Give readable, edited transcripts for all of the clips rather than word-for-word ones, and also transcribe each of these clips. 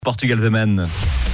Portugal The Man.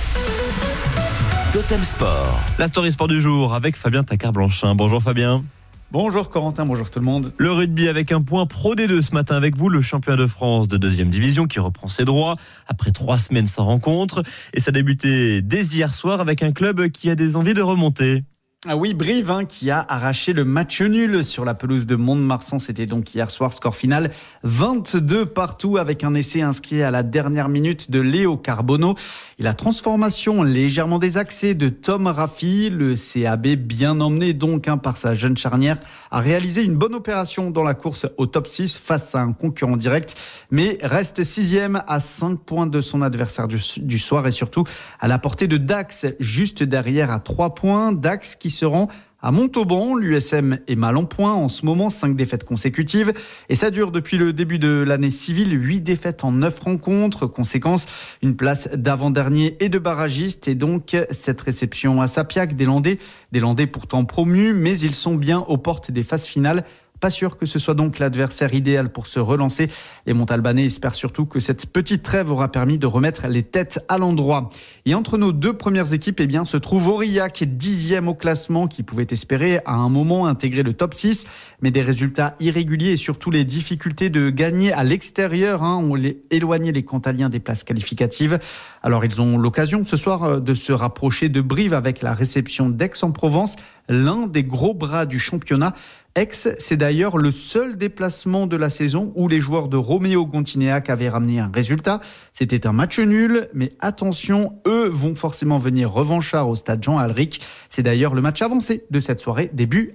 Totem Sport. La story sport du jour avec Fabien Tacard-Blanchin. Bonjour Fabien. Bonjour Corentin, bonjour tout le monde. Le rugby avec un point Pro D2 ce matin avec vous, le championnat de France de 2e division qui reprend ses droits après 3 semaines sans rencontre. Et ça a débuté dès hier soir avec un club qui a des envies de remonter. Ah oui, Brive qui a arraché le match nul sur la pelouse de Mont-de-Marsan. C'était donc hier soir, score final 22 partout avec un essai inscrit à la dernière minute de Léo Carbonneau. Et la transformation légèrement désaxée de Tom Raffi, le CAB bien emmené donc par sa jeune charnière, a réalisé une bonne opération dans la course au top 6 face à un concurrent direct, mais reste 6e à 5 points de son adversaire du soir et surtout à la portée de Dax, juste derrière à 3 points. Dax qui se rend à Montauban. L'USM est mal en point en ce moment, 5 défaites consécutives. Et ça dure depuis le début de l'année civile, 8 défaites en 9 rencontres. Conséquence, une place d'avant-dernier et de barragiste. Et donc, cette réception à Sapiac des Landais pourtant promus, mais ils sont bien aux portes des phases finales. Pas sûr que ce soit donc l'adversaire idéal pour se relancer. Les Montalbanais espèrent surtout que cette petite trêve aura permis de remettre les têtes à l'endroit. Et entre nos deux premières équipes, se trouve Aurillac, 10e au classement, qui pouvait espérer à un moment intégrer le top 6. Mais des résultats irréguliers et surtout les difficultés de gagner à l'extérieur ont éloigné les Cantaliens des places qualificatives. Alors ils ont l'occasion ce soir de se rapprocher de Brive avec la réception d'Aix-en-Provence, l'un des gros bras du championnat. Aix, c'est d'ailleurs le seul déplacement de la saison où les joueurs de Roméo Gontinéac avaient ramené un résultat. C'était un match nul, mais attention, eux vont forcément venir revanchards au stade Jean Alric. C'est d'ailleurs le match avancé de cette soirée, début